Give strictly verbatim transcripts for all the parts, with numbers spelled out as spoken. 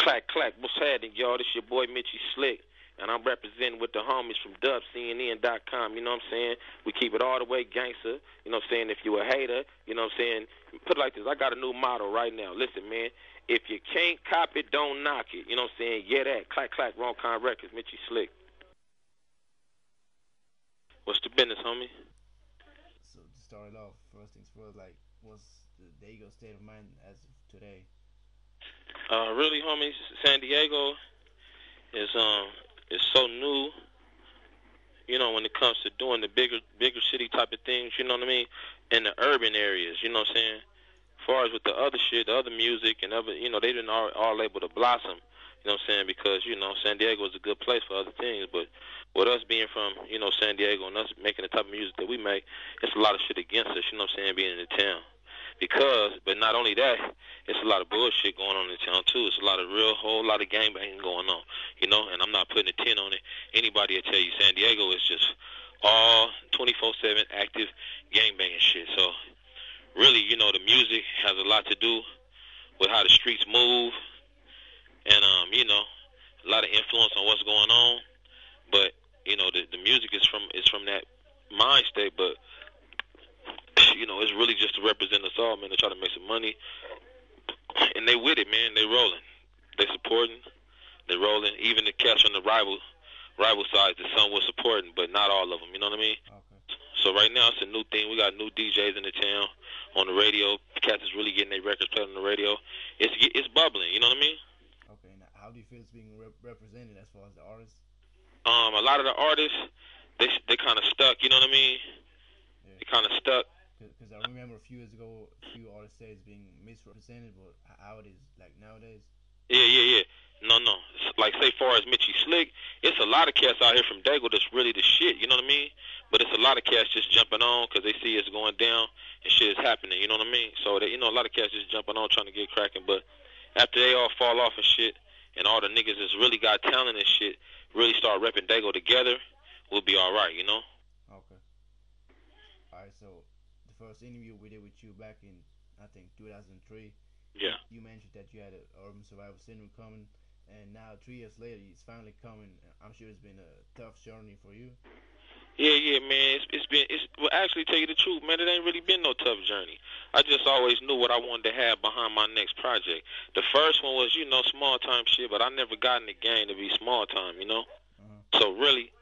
Clack, clack. What's happening, y'all? This your boy Mitchie Slick, and I'm representing with the homies from Dub C N N dot com. You know what I'm saying? We keep it all the way gangster. You know what I'm saying? If you a hater, you know what I'm saying? Put it like this. I got a new motto right now. Listen, man. If you can't cop it, don't knock it. You know what I'm saying? Yeah, that. Clack, clack. Wrong Con Records. Mitchie Slick. What's the business, homie? So to start it off, first things first, like what's the Dago state of mind as of today? Uh, really, homies, San Diego is um is so new. You know, when it comes to doing the bigger bigger city type of things, you know what I mean, in the urban areas, you know what I'm saying. As far as with the other shit, the other music and other, you know, they didn't all, all able to blossom. You know what I'm saying? Because you know, San Diego is a good place for other things, but with us being from, you know, San Diego and us making the type of music that we make, it's a lot of shit against us. You know what I'm saying? Being in the town. Because, but not only that, it's a lot of bullshit going on in town too. It's a lot of real, whole lot of gangbanging going on, you know. And I'm not putting a tin on it. Anybody will tell you San Diego is just all twenty-four seven active gangbanging shit. So really, you know, the music has a lot to do with how the streets move, and um, you know, a lot of influence on what's going on. But you know, the the music is from is from that mind state, but you know, it's really just to represent us all, man. They try to make some money, and they with it, man. They rolling, they supporting, they rolling. Even the cats on the rival rival side, the some was supporting, but not all of them. You know what I mean? Okay. So right now it's a new thing. We got new D Js in the town on the radio. Cats is really getting their records played on the radio. It's it's bubbling. You know what I mean? Okay. Now, how do you feel it's being rep- represented as far as the artists? Um, a lot of the artists, they they kind of stuck. You know what I mean? Yeah. They kind of stuck. Because I remember a few years ago, a few artists say it's being misrepresented, but how it is like nowadays. Yeah, yeah, yeah. No, no. Like, say, far as Mitchie Slick, it's a lot of cats out here from Dago that's really the shit, you know what I mean? But it's a lot of cats just jumping on because they see it's going down and shit is happening, you know what I mean? So, they, you know, a lot of cats just jumping on trying to get cracking. But after they all fall off and shit, and all the niggas that's really got talent and shit really start repping Dago together, we'll be all right, you know? Okay. All right. So the first interview we did with you back in I think two thousand three. Yeah. You mentioned that you had an urban survival syndrome coming, and now three years later, it's finally coming. I'm sure it's been a tough journey for you. Yeah, yeah, man. It's, it's been. It's well, actually, tell you the truth, man. It ain't really been no tough journey. I just always knew what I wanted to have behind my next project. The first one was, you know, small time shit, but I never got in the game to be small time, you know. Uh-huh. So really,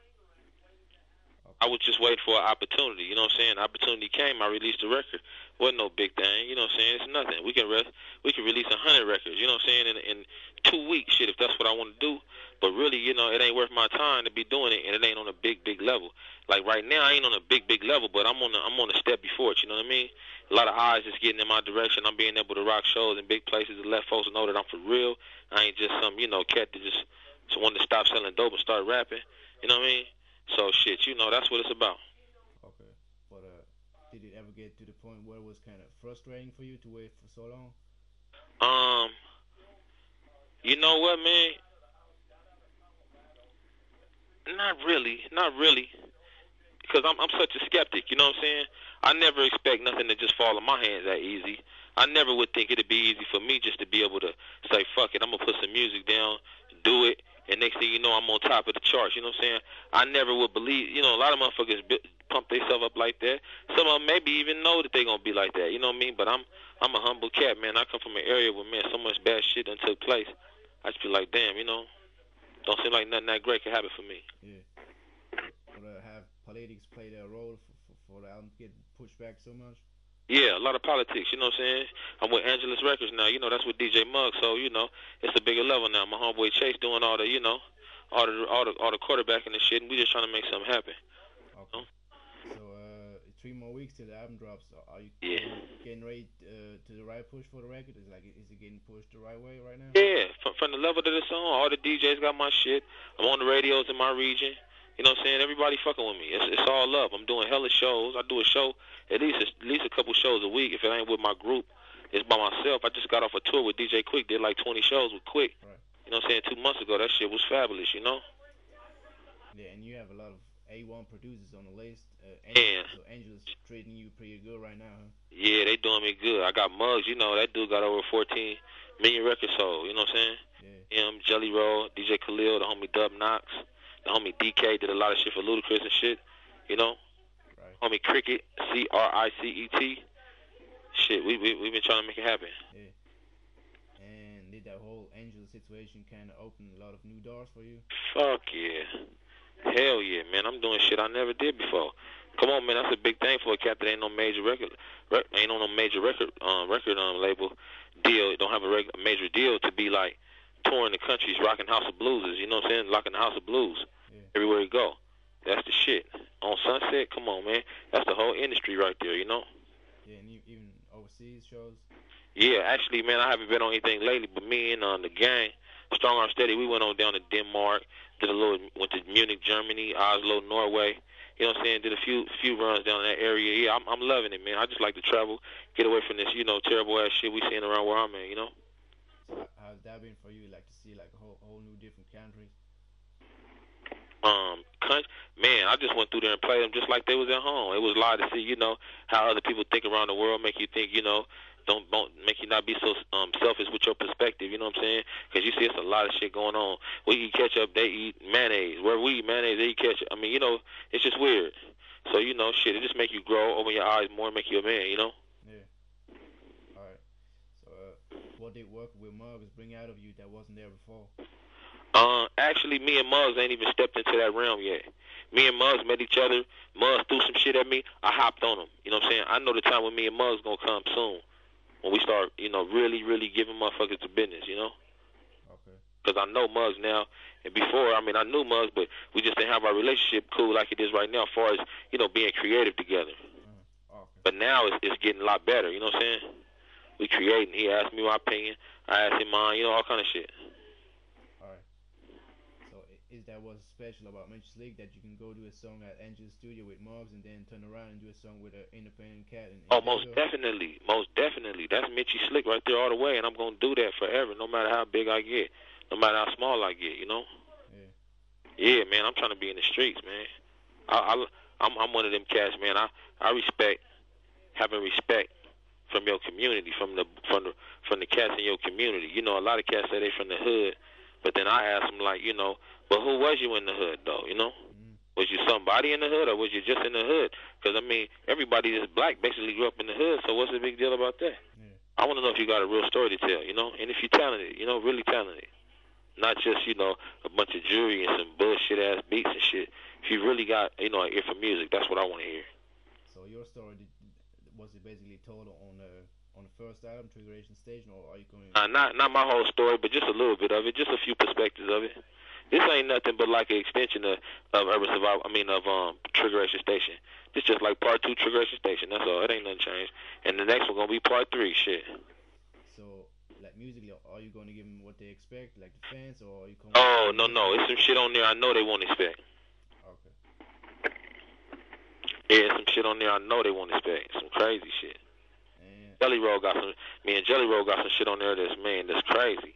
I Okay. was just waiting for an opportunity. You know what I'm saying? Opportunity came. I released a record. Wasn't no big thing. You know what I'm saying? It's nothing. We can rest. We can release a hundred records. You know what I'm saying? In, in two weeks, shit. If that's what I want to do. But really, you know, it ain't worth my time to be doing it, and it ain't on a big, big level. Like right now, I ain't on a big, big level, but I'm on. A, I'm on a step before it. You know what I mean? A lot of eyes just getting in my direction. I'm being able to rock shows in big places to let folks know that I'm for real. I ain't just some, you know, cat that just, just wanted to stop selling dope and start rapping. You know what I mean? So shit, you know, that's what it's about. Okay. But uh, did it ever get to the point where it was kind of frustrating for you to wait for so long? Um, you know what, man? Not really, not really, because I'm I'm such a skeptic. You know what I'm saying? I never expect nothing to just fall in my hands that easy. I never would think it'd be easy for me just to be able to say, "Fuck it, I'm gonna put some music down, do it," and next thing you know, I'm on top of the charts. You know what I'm saying? I never would believe. You know, a lot of motherfuckers bi- pump themselves up like that. Some of them maybe even know that they gonna be like that. You know what I mean? But I'm I'm a humble cat, man. I come from an area where man, so much bad shit done took place. I just be like, damn, you know, don't seem like nothing that great can happen for me. Yeah. But uh, have politics played a role for, for, for the album getting pushed back so much? Yeah, a lot of politics, you know what I'm saying? I'm with Angelus Records now, you know, that's with D J Mugg, so, you know, it's a bigger level now. My homeboy Chase doing all the, you know, all the all the all the quarterbacking and shit, and we just trying to make something happen. You Okay. So uh, three more weeks till the album drops. So are you Yeah. getting, getting ready uh, to the right push for the record? Is like is it getting pushed the right way right now? Yeah, from, from the level that it's on, all the D Js got my shit. I'm on the radios in my region. You know what I'm saying? Everybody fucking with me. It's, it's all love. I'm doing hella shows. I do a show at least at least a couple shows a week. If it ain't with my group, it's by myself. I just got off a tour with D J Quick. Did like twenty shows with Quick. Right. You know what I'm saying? Two months ago, that shit was fabulous. You know? Yeah, and you have a lot of A one producers on the list. Uh, Yeah. So Angel's treating you pretty good right now, huh? Yeah, they doing me good. I got Muggs, you know, that dude got over fourteen million records sold, you know what I'm saying? Yeah. Him, Jelly Roll, D J Khalil, the homie Dub Knox, the homie D K did a lot of shit for Ludacris and shit, you know? Right. Homie Cricket, C R I C E T. Shit, we, we, we been trying to make it happen. Yeah. And did that whole Angel situation kind of open a lot of new doors for you? Fuck yeah. Hell yeah, man. I'm doing shit I never did before. Come on, man. That's a big thing for a cat that ain't no major record, rec, ain't on no major record, um, record um, label deal. Don't have a, reg, a major deal to be like touring the countries, rocking House of Blues. You know what I'm saying? Rocking the House of Blues Yeah. everywhere you go. That's the shit. On Sunset, come on, man. That's the whole industry right there. You know? Yeah, and even overseas shows. Yeah, actually, man, I haven't been on anything lately, but me and um, the gang, Strong Arm Steady, we went on down to Denmark, did a little, went to Munich, Germany, Oslo, Norway. You know what I'm saying? Did a few few runs down in that area. Yeah, I'm, I'm loving it, man. I just like to travel, get away from this, you know, terrible ass shit we seeing around where I'm at, you know? So how's that been for you? Like to see like a whole whole new different countries? Um, man, I just went through there and played them just like they was at home. It was a lot to see, you know, how other people think around the world, make you think, you know, don't, don't make you not be so um, selfish with your perspective, you know what I'm saying? Because you see it's a lot of shit going on. We eat ketchup, they eat mayonnaise. Where we eat mayonnaise, they eat ketchup. I mean, you know, it's just weird. So, you know, shit, it just make you grow, open your eyes more, make you a man, you know? Yeah. All right. So uh, what did work with Muggs bring out of you that wasn't there before? Uh, actually, me and Muggs ain't even stepped into that realm yet. Me and Muggs met each other. Muggs threw some shit at me. I hopped on him. You know what I'm saying? I know the time when me and Muggs gonna come soon. When we start, you know, really, really giving motherfuckers the business, you know? Okay. Because I know Muggs now. And before, I mean, I knew Muggs, but we just didn't have our relationship cool like it is right now as far as, you know, being creative together. Uh, okay. But now it's, it's getting a lot better, you know what I'm saying? We creating. He asked me my opinion. I asked him mine, you know, all kind of shit. Is that what's special about Mensch Slick, that you can go do a song at Angel's studio with Muggs and then turn around and do a song with an independent cat? And, and oh, most definitely, most definitely. That's Mitchy Slick right there all the way, and I'm gonna do that forever, no matter how big I get, no matter how small I get. You know? Yeah. Yeah, man. I'm trying to be in the streets, man. I, I I'm I'm one of them cats, man. I I respect having respect from your community, from the from the from the cats in your community. You know, a lot of cats say they from the hood, but then I ask them like, you know. But who was you in the hood, though, you know? Mm. Was you somebody in the hood, or was you just in the hood? Because, I mean, everybody that's black basically grew up in the hood, so what's the big deal about that? Yeah. I want to know if you got a real story to tell, you know? And if you're talented, you know, really talented. Not just, you know, a bunch of jewelry and some bullshit-ass beats and shit. If you really got, you know, an ear for music, that's what I want to hear. So your story, did, was it basically told on the, on the first album, Triggeration Station, or are you going... Uh, not, not my whole story, but just a little bit of it, just a few perspectives of it. This ain't nothing but like an extension of, of Urban Survival. I mean, of um, Triggeration Station. This just like part two, Triggeration Station. That's all. It ain't nothing changed. And the next one gonna be part three. Shit. So, like musically, are you gonna give them what they expect, like the fans, or are you? Coming oh no no, it's some shit on there I know they won't expect. Okay. Yeah, some shit on there I know they won't expect. Some crazy shit. And Jelly Roll got some. Me and Jelly Roll got some shit on there that's man, that's crazy.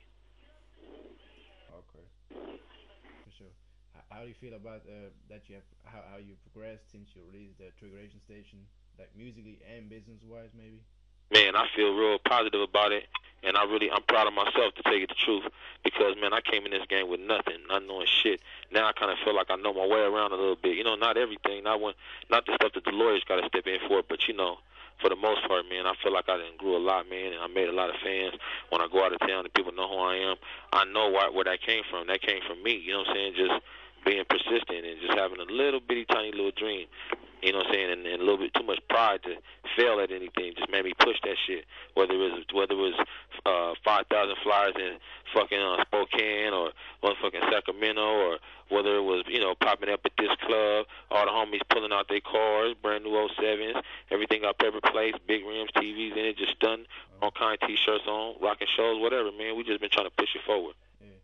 How do you feel about uh, that you have how, how you progressed since you released the Triggeration Station, like musically and business wise, maybe? Man, I feel real positive about it, and I really I'm proud of myself, to tell you the truth, because man, I came in this game with nothing, not knowing shit. Now I kind of feel like I know my way around a little bit. You know, not everything, not when, not the stuff that the lawyers got to step in for, but you know, for the most part, man, I feel like I done grew a lot, man, and I made a lot of fans. When I go out of town and people know who I am, I know why, where that came from. That came from me. You know what I'm saying? Just being persistent and just having a little bitty tiny little dream, you know what I'm saying, and, and a little bit too much pride to fail at anything just made me push that shit. Whether it was whether it was uh, five thousand flyers in fucking uh, Spokane or motherfucking Sacramento, or whether it was, you know, popping up at this club, all the homies pulling out their cars, brand new oh sevens, everything got paper plates, big rims, T Vs in it, just done, all kind of T-shirts on, rocking shows, whatever, man. We just been trying to push it forward.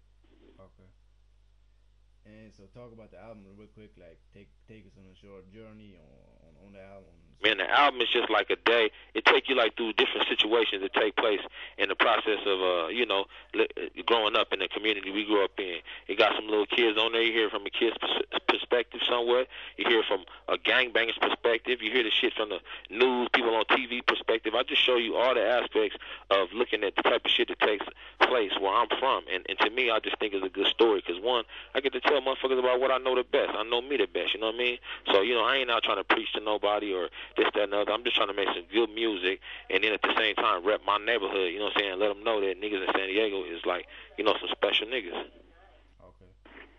And so talk about the album real quick, like take take us on a short journey on, on, on the album. Man, the album is just like a day. It take you like through different situations that take place in the process of, uh, you know, li- growing up in the community we grew up in. It got some little kids on there. You hear from a kid's pers- perspective somewhat. You hear it from a gangbanger's perspective. You hear the shit from the news, people on T V perspective. I just show you all the aspects of looking at the type of shit that takes place where I'm from. And, and to me, I just think it's a good story because, one, I get to tell motherfuckers about what I know the best. I know me the best, you know what I mean? So, you know, I ain't out trying to preach to nobody or this, that, and the other. I'm just trying to make some good music and then at the same time rep my neighborhood, you know what I'm saying? Let them know that niggas in San Diego is like, you know, some special niggas. Okay.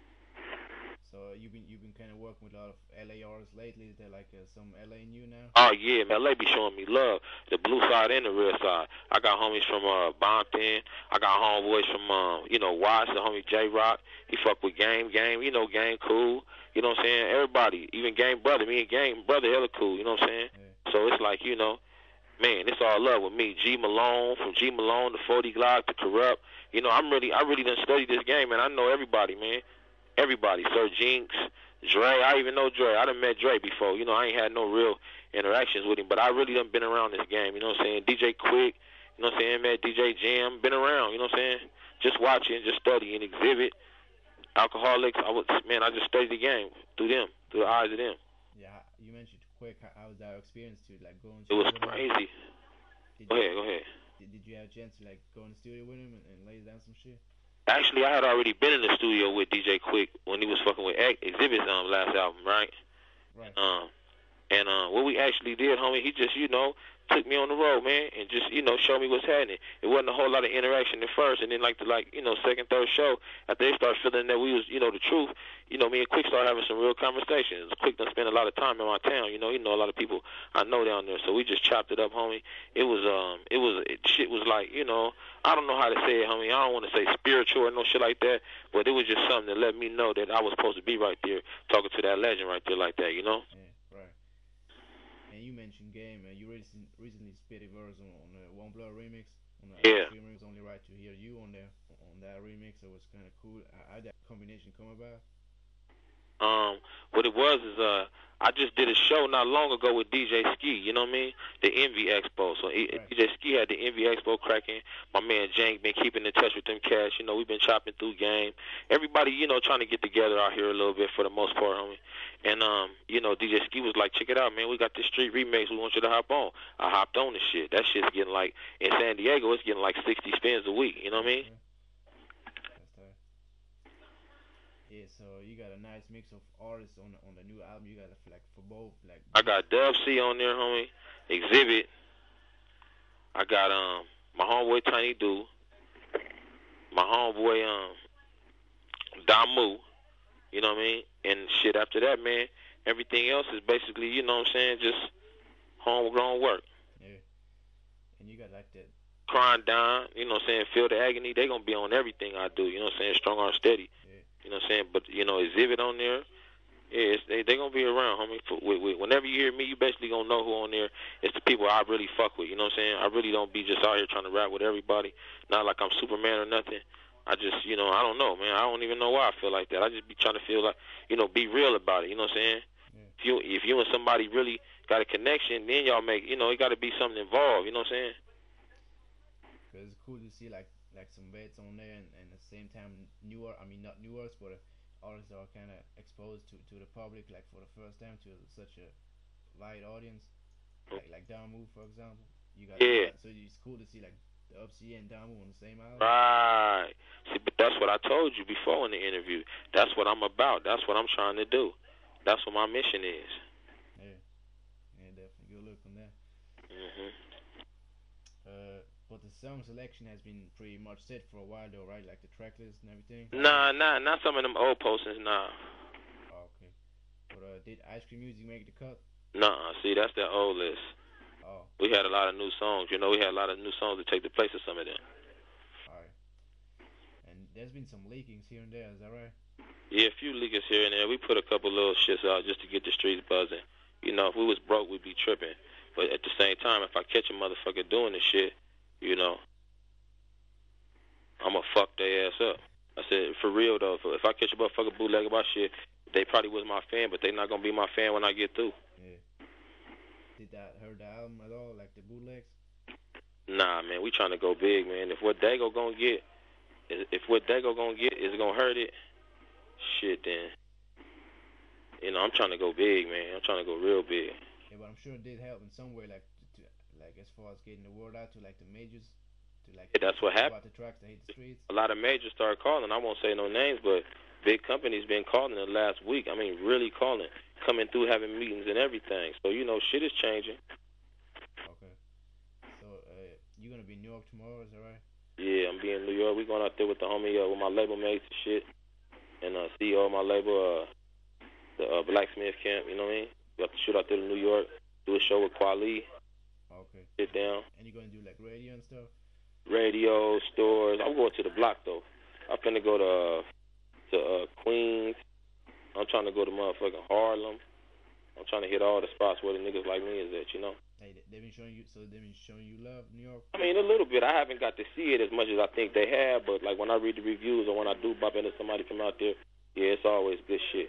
So you've been you've been kind of working with a lot of L A artists lately. Is there like uh, some L A in you now? Oh yeah, man, L A be showing me love, the blue side and the red side. I got homies from uh Bompton. I got homeboys from uh, you know, Watts, the homie J Rock. He fuck with Game, Game, you know, Game cool. You know what I'm saying? Everybody, even Game brother, me and Game brother, hella cool. You know what I'm saying? Yeah. So it's like, you know, man, it's all love with me. G Malone, from G Malone to forty Glock to Corrupt. You know, I'm really, I really done studied this game, man. I know everybody, man. Everybody. Sir Jinx, Dre. I even know Dre. I done met Dre before. You know, I ain't had no real interactions with him, but I really done been around this game. You know what I'm saying? D J Quick. You know what I'm saying? Met D J Jam. Been around. You know what I'm saying? Just watching, just studying, Exhibit, Alcoholics. I was, man, I just studied the game through them, through the eyes of them. Yeah, you mentioned Quick. How was that experience to like going? It was crazy. Go ahead, go ahead. Did, did you have a chance to like go in the studio with him and, and lay down some shit? Actually, I had already been in the studio with D J Quick when he was fucking with Exhibit's um, last album, right? Right. Um, and uh, what we actually did, homie, he just, you know, took me on the road, man, and just, you know, showed me what's happening. It wasn't a whole lot of interaction at first, and then like the like, you know, second, third show, after they started feeling that we was, you know, the truth, you know, me and Quick started having some real conversations. Quick done spent a lot of time in my town, you know, you know a lot of people I know down there, so we just chopped it up, homie. It was, um, it was, it, shit was like, you know, I don't know how to say it, homie. I don't want to say spiritual or no shit like that, but it was just something that let me know that I was supposed to be right there, talking to that legend right there like that, you know? Yeah, right. And you mentioned Game, and you recently recently spit a verse on, on the One Blood remix. On the yeah. Remix, Only Right to Hear You on there, on that remix. So it was kind of cool. How did that combination come about? Um, what it was is uh, I just did a show not long ago with D J Ski. You know what I mean? The Envy Expo. So he, right. D J Ski had the Envy Expo cracking. My man Jank been keeping in touch with them cats. You know, we've been chopping through game. Everybody, you know, trying to get together out here a little bit for the most part, homie. And um, you know, D J Ski was like, check it out, man. We got this street remix. We want you to hop on. I hopped on the shit. That shit's getting like in San Diego. It's getting like sixty spins a week. You know what I mean? Yeah. Yeah, so you got a nice mix of artists on on the new album. You got like for both, like. I got Dub C on there, homie. Exhibit. I got um my homeboy Tiny Do. My homeboy um Damu. You know what I mean? And shit after that, man. Everything else is basically, you know what I'm saying, just homegrown work. Yeah. And you got like that. Crying Down. You know what I'm saying? Feel the Agony. They gonna be on everything I do. You know what I'm saying? Strong Arm Steady. You know what I'm saying? But, you know, Exhibit on there, yeah, it's, they they going to be around, homie. For, with, with, whenever you hear me, you basically going to know who on there. It's the people I really fuck with, you know what I'm saying? I really don't be just out here trying to rap with everybody. Not like I'm Superman or nothing. I just, you know, I don't know, man. I don't even know why I feel like that. I just be trying to feel like, you know, be real about it, you know what I'm saying? Yeah. If you if you and somebody really got a connection, then y'all make, you know, it got to be something involved, you know what I'm saying? Because it's cool to see, like, like some vets on there and, and at the same time newer, I mean, not newer, but artists are kind of exposed to, to the public, like for the first time, to such a wide audience, like like Damu, for example. You got yeah. So it's cool to see like the Upsy and Damu on the same album. Right. See, but that's what I told you before in the interview. That's what I'm about. That's what I'm trying to do. That's what my mission is. Yeah. Yeah, definitely. Good look on that. Mhm. Uh. But the song selection has been pretty much set for a while, though, right? Like the track list and everything. Nah, nah, not some of them old postings, nah. Oh, okay. But uh, did Ice Cream Music make the cut? Nah, see, that's that old list. Oh. We had a lot of new songs. You know, we had a lot of new songs to take the place of some of them. All right. And there's been some leakings here and there, is that right? Yeah, a few leakers here and there. We put a couple little shits out just to get the streets buzzing. You know, if we was broke, we'd be tripping. But at the same time, if I catch a motherfucker doing this shit, you know, I'm going to fuck their ass up. I said, for real, though, if I catch a motherfucker bootlegging my shit, they probably was my fan, but they not going to be my fan when I get through. Yeah. Did that hurt the album at all, like the bootlegs? Nah, man, we trying to go big, man. If what Dago going to get, if what Dago going to get is going to hurt it, shit, then you know, I'm trying to go big, man. I'm trying to go real big. Yeah, but I'm sure it did help in some way, like to, to like as far as getting the word out to like the majors, to like Yeah, that's what talk happened. about the tracks that hit the streets. A lot of majors started calling. I won't say no names, but big companies been calling the last week. I mean, really calling, coming through, having meetings and everything. So you know, shit is changing. Okay. So uh, you're gonna be in New York tomorrow, is that right? Yeah, I'm being in New York. We going out there with the homie, uh, with my label mates and shit, and uh, C E O of my label, uh, the uh, Blacksmith Camp. You know what I mean? We have to shoot out there to New York, do a show with Kweli, Okay. sit down, And you're gonna do like radio and stuff. radio stores. I'm going to the block though. I'm finna go to uh, to uh, Queens. I'm trying to go to motherfucking Harlem. I'm trying to hit all the spots where the niggas like me is at, you know. Hey, they- they've been showing you, so they've been showing you love, New York. I mean, a little bit. I haven't got to see it as much as I think they have, but like when I read the reviews or when I do bump into somebody from out there, yeah, it's always good shit.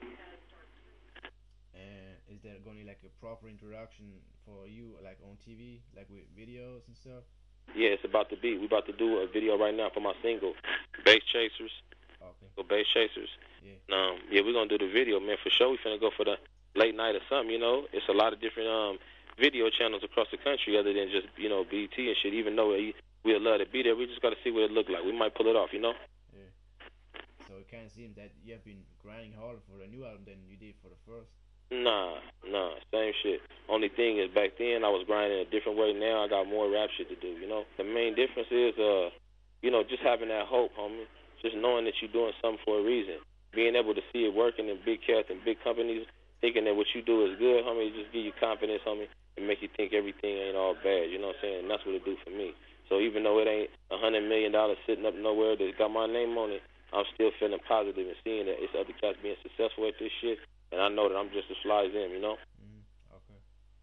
And is there gonna be like a proper introduction for you, like on T V, like with videos and stuff? Yeah, it's about to be. We about to do a video right now for my single, Bass Chasers. Okay. Go Bass Chasers. Yeah. Um, yeah, we're gonna do the video, man, for sure. We finna go for the late night or something, you know. It's a lot of different um video channels across the country other than just, you know, B E T and shit. Even though we we'd love to be there, we just gotta see what it look like. We might pull it off, you know. Yeah. So it kind of seems that you have been grinding harder for the new album than you did for the first. Nah, nah, same shit. Only thing is back then I was grinding a different way. Now I got more rap shit to do, you know. The main difference is, uh, you know, just having that hope, homie. Just knowing that you're doing something for a reason. Being able to see it working in big cats and big companies, thinking that what you do is good, homie, it just give you confidence, homie, and make you think everything ain't all bad, you know what I'm saying? And that's what it do for me. So even though it ain't a hundred million dollars sitting up nowhere that got my name on it, I'm still feeling positive and seeing that it's other cats being successful at this shit. And I know that I'm just as fly as them, you know? Mm, okay.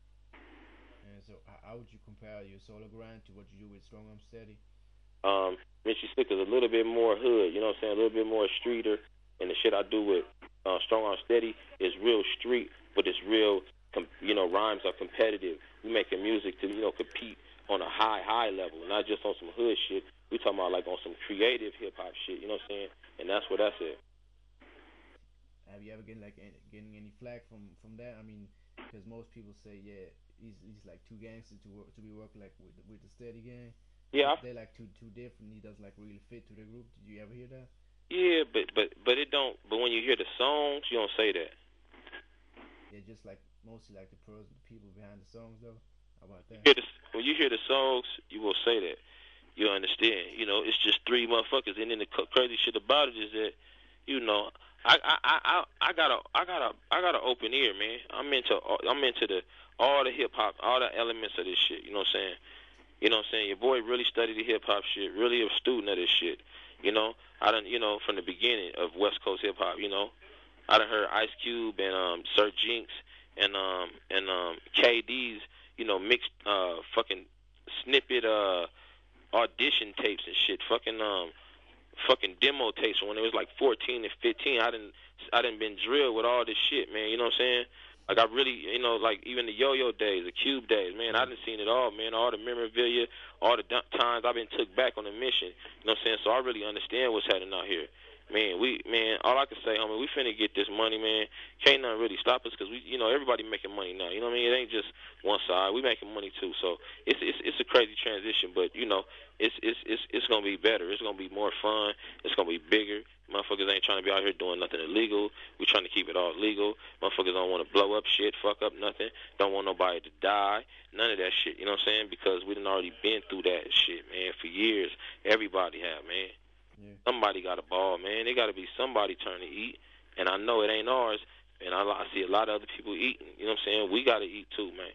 And so, h- how would you compare your solo grind to what you do with Strong Arm Steady? Um, Mitchie Slick is a little bit more hood, you know what I'm saying? A little bit more streeter. And the shit I do with uh, Strong Arm Steady is real street, but it's real, com- you know, rhymes are competitive. We making music to, you know, compete on a high, high level, not just on some hood shit. We talking about like on some creative hip-hop shit, you know what I'm saying? And that's what that's at. Have you ever getting like any, getting any flack from from that? I mean, because most people say, yeah, he's he's like too gangster to work to be working like with with the Steady gang. Yeah, I They're like too too different. He doesn't like really fit to the group. Did you ever hear that? Yeah, but but but it don't. But when you hear the songs, you don't say that. Yeah, just like mostly like the pros, the people behind the songs though. How about that? Hear the, when you hear the songs, you will say that. You understand? You know, it's just three motherfuckers, and then the c- crazy shit about it is that, you know, I I I I I got a I got a I got an open ear, man. I'm into all- I'm into the all the hip hop, all the elements of this shit. You know what I'm saying? You know what I'm saying? Your boy really studied the hip hop shit, really a student of this shit. You know, I done, you know, from the beginning of West Coast hip hop, you know. I done heard Ice Cube and um Sir Jinx and um and um K D's, you know, mixed uh fucking snippet uh audition tapes and shit, fucking um fucking demo tapes when it was like fourteen and fifteen. I didn't I didn't been drilled with all this shit, man, you know what I'm saying? Like I really, you know, like even the yo-yo days, the Cube days, man, I done seen it all, man. All the memorabilia, all the d- times I've been took back on the mission. You know what I'm saying? So I really understand what's happening out here. Man, we, man, all I can say, homie, we finna get this money, man. Can't nothing really stop us because we, you know, everybody making money now. You know what I mean? It ain't just one side. We making money too. So it's it's it's a crazy transition, but you know, it's it's it's it's gonna be better. It's gonna be more fun. It's gonna be bigger. Motherfuckers ain't trying to be out here doing nothing illegal. We trying to keep it all legal. Motherfuckers don't want to blow up shit, fuck up nothing. Don't want nobody to die. None of that shit. You know what I'm saying? Because we done already been through that shit, man, for years. Everybody have, man. Yeah. Somebody got a ball, man. They got to be somebody turn to eat. And I know it ain't ours. And I, I see a lot of other people eating. You know what I'm saying? We got to eat too, man.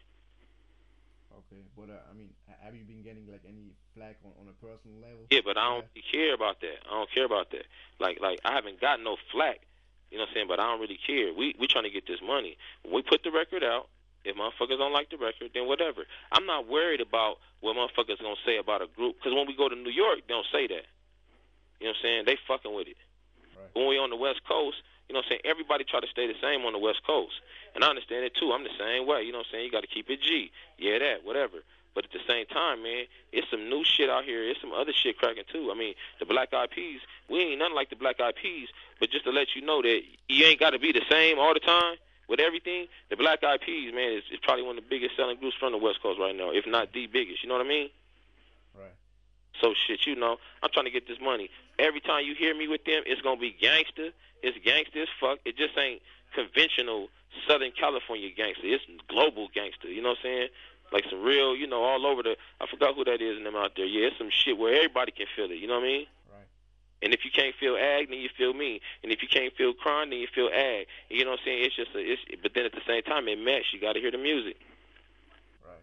Okay, but uh, I mean, ha- have you been getting like any flack on, on a personal level? Yeah, but I don't really care about that. I don't care about that. Like, like I haven't got no flack. You know what I'm saying? But I don't really care. We we trying to get this money. When we put the record out, if motherfuckers don't like the record, then whatever. I'm not worried about what motherfuckers gonna say about a group. Because when we go to New York, they don't say that. You know what I'm saying? They fucking with it. Right. When we on the West Coast, you know what I'm saying? Everybody try to stay the same on the West Coast. And I understand it too. I'm the same way. You know what I'm saying? You got to keep it G. Yeah, that, whatever. But at the same time, man, it's some new shit out here. It's some other shit cracking too. I mean, the Black Eyed Peas, we ain't nothing like the Black Eyed Peas. But just to let you know that you ain't got to be the same all the time. with everything, the Black Eyed Peas, man, is, is probably one of the biggest selling groups from the West Coast right now, if not the biggest. You know what I mean? Right. So shit, you know, I'm trying to get this money. Every time you hear me with them, it's gonna be gangster. It's gangster as fuck. It just ain't conventional Southern California gangster. It's global gangster. You know what I'm saying? Like some real, you know, all over the. I forgot who that is in them out there. Yeah, it's some shit where everybody can feel it. You know what I mean? Right. And if you can't feel ag, then you feel me. And if you can't feel crime, then you feel ag. You know what I'm saying? It's just a. It's, but then at the same time, it mesh. You got to hear the music. Right.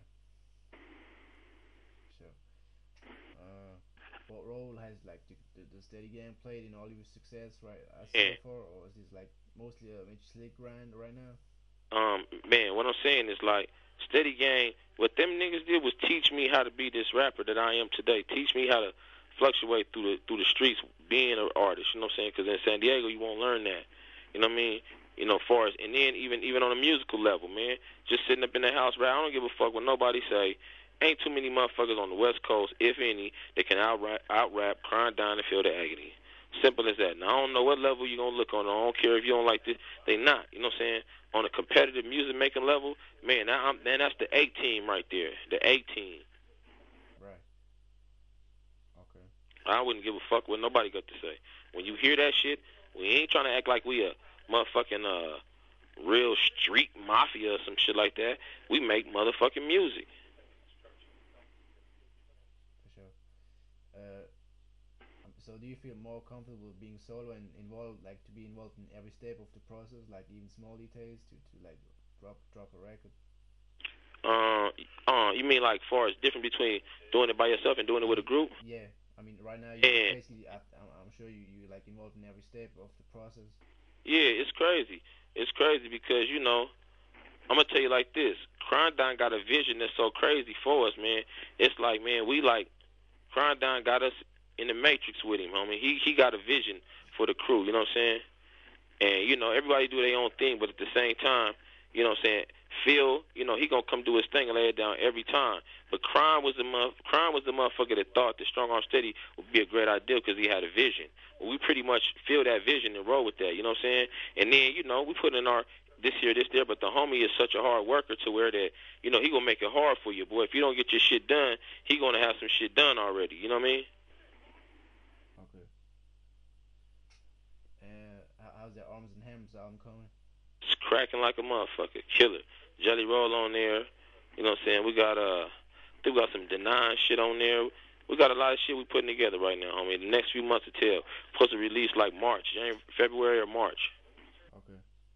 Sure. Uh, what role has like the, the, the Steady Gang played in all your success, right? As Yeah. so far, or is this like mostly a Mitch Slick grind right now? Um, man, what I'm saying is like Steady Gang. What them niggas did was teach me how to be this rapper that I am today. Teach me how to fluctuate through the through the streets, being an artist. You know what I'm saying? Because in San Diego, you won't learn that. You know what I mean? You know, far as and then even even on a musical level, man, just sitting up in the house, right? I don't give a fuck what nobody say. Ain't too many motherfuckers on the West Coast, if any, that can out rap, out rap, Crying Down and Feel the Agony. Simple as that. Now I don't know what level you gonna look on. I don't care if you don't like this. They not. You know what I'm saying? On a competitive music making level, man, that, I'm, man, that's the A team right there. The A team. Right. Okay. I wouldn't give a fuck what nobody got to say. When you hear that shit, we ain't trying to act like we a motherfucking uh real street mafia or some shit like that. We make motherfucking music. For sure. Uh, um, so do you feel more comfortable being solo and involved, like to be involved in every step of the process, like even small details to, to like drop drop a record? Uh, uh, you mean like far as different between doing it by yourself and doing it with a group? Yeah. I mean, right now you Yeah. basically, I, I'm I'm sure you you like involved in every step of the process. Yeah, it's crazy. It's crazy because, you know, I'm going to tell you like this. Crying Down got a vision that's so crazy for us, man. It's like, man, we like, Crying Down got us in the matrix with him, homie. He he got a vision for the crew, you know what I'm saying? And, you know, everybody do their own thing, but at the same time, you know what I'm saying, Phil, you know, he going to come do his thing and lay it down every time. But Crime was the month, Crime was the motherfucker that thought that Strong Arm Steady would be a great idea because he had a vision. Well, we pretty much feel that vision and roll with that, you know what I'm saying? And then, you know, we put in our this here, this there, but the homie is such a hard worker to where that, you know, he going to make it hard for you, boy. If you don't get your shit done, he going to have some shit done already, you know what I mean? Okay. Uh, how- how's the Arms and Hams album coming? It's cracking like a motherfucker. Killer. Jelly Roll on there. You know what I'm saying? We got uh I think we got some denying shit on there. We got a lot of shit we putting together right now, homie. The next few months to tell. Supposed to release like March, January, February or March. Okay.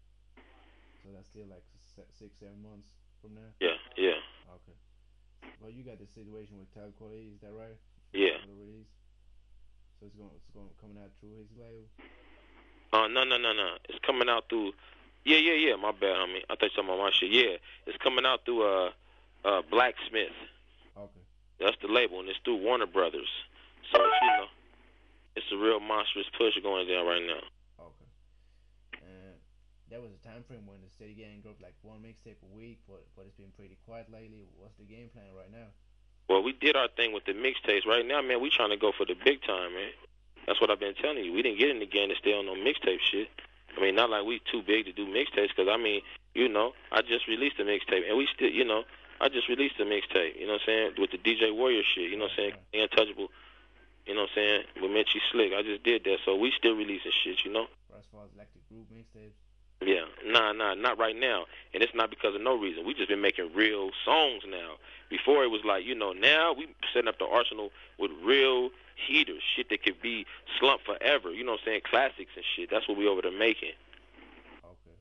So that's still like se- six, seven months from now. Yeah, yeah, Okay. Well, you got the situation with Tal Quali, is that right? yeah. For the release. So it's going, it's going coming out through his label. Uh, no, no, no, no. It's coming out through. Yeah, yeah, yeah. My bad, homie. I thought you were talking about my shit. Yeah, it's coming out through uh, uh, Blacksmith. Okay. That's the label, and it's through Warner Brothers. So it's, you know, it's a real monstrous push going down right now. Okay. And there was a time frame when the Steady Gang dropped like one mixtape a week, but but it's been pretty quiet lately. What's the game plan right now? Well, we did our thing with the mixtapes. Right now, man, we trying to go for the big time, man. That's what I've been telling you. We didn't get in the game to stay on no mixtape shit. I mean, not like we too big to do mixtapes, because, I mean, you know, I just released a mixtape, and we still, you know, I just released a mixtape, you know what I'm saying, with the D J Warrior shit, you know what I'm saying, Right. Untouchable, you know what I'm saying, with Mitchie Slick. I just did that, so we still releasing shit, you know. But as far as like the group mixtapes. Yeah, nah, nah, not right now. And it's not because of no reason. We just been making real songs now. Before it was like, you know, now we setting up the arsenal with real heaters, shit that could be slumped forever. You know what I'm saying? Classics and shit. That's what we over there making. Okay.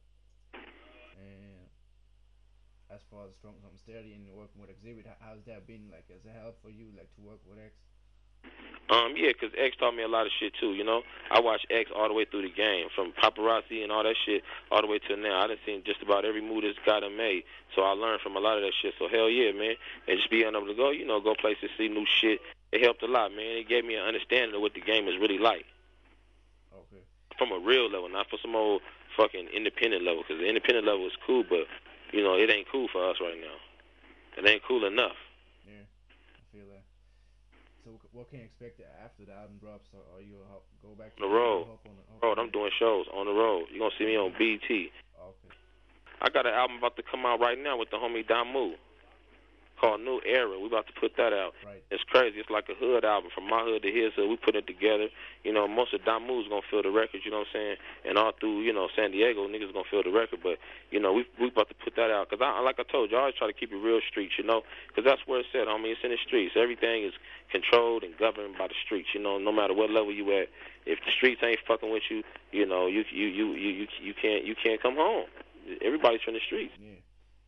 And as far as Strong Arm Steady and working with Exhibit, how- how's that been like as a help for you, like to work with X? Um, yeah, 'cause X taught me a lot of shit too, you know. I watched X all the way through the game, from Paparazzi and all that shit, all the way to now. I done seen just about every move this guy done made, so I learned from a lot of that shit. So hell yeah, man. And just being able to go, you know, go places, see new shit, it helped a lot, man. It gave me an understanding of what the game is really like. Okay. From a real level, not for some old fucking independent level, 'cause the independent level is cool, but, you know, it ain't cool for us right now. It ain't cool enough. Yeah, I feel that. So wh- what can you expect after the album drops? Or are you hop, go back to On the road. hop on, hop Road, on I'm doing shows on the road. You're going to see me on B E T. Okay. I got an album about to come out right now with the homie Damu called New Era. We about to put that out. Right. It's crazy. It's like a hood album from my hood to his hood. We put it together. You know, most of Damu's gonna feel the records. You know what I'm saying? And all through, you know, San Diego, niggas gonna feel the record. But you know, we we about to put that out because I, like I told you, I always try to keep it real streets. You know, because that's where it's at. I mean, it's in the streets. Everything is controlled and governed by the streets. You know, no matter what level you at, if the streets ain't fucking with you, you know, you you you you you, you can't you can't come home. Everybody's from the streets. Yeah.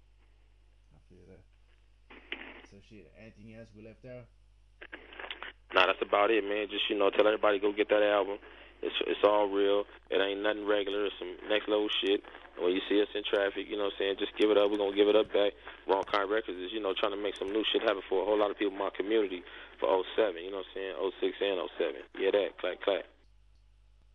So shit, anything else we left out? Nah, that's about it, man. Just, you know, tell everybody go get that album. It's it's all real. It ain't nothing regular. It's some next level shit. And when you see us in traffic, you know what I'm saying, just give it up. We're going to give it up back. Wrong Kind Records is, you know, trying to make some new shit happen for a whole lot of people in my community for oh seven, you know what I'm saying, oh six and oh seven. Yeah, that, clack, clack.